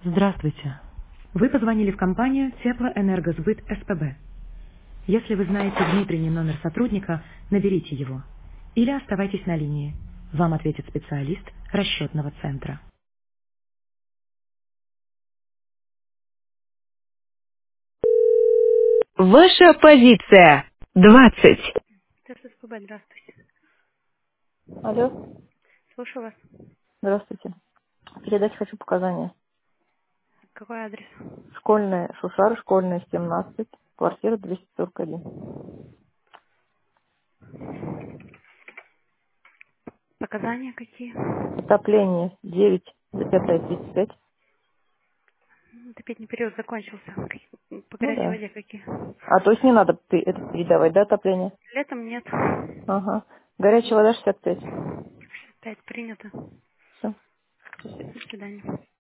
Здравствуйте. Вы позвонили в компанию Теплоэнергосбыт СПБ. Если вы знаете внутренний номер сотрудника, наберите его. Или оставайтесь на линии. Вам ответит специалист расчетного центра. Ваша позиция 20. ТССПБ, здравствуйте. Алло, Слушаю вас. здравствуйте. Передать хочу показания. Какой адрес? Школьная, Шушара, школьная, 17, квартира 241. Показания какие? Отопление 9,35. Отопительный период закончился. По Ну горячей да. воде какие? А то есть не надо это передавать, да, отопление? Летом нет. Ага. Горячая вода 65. 5 принято. Все. До свидания.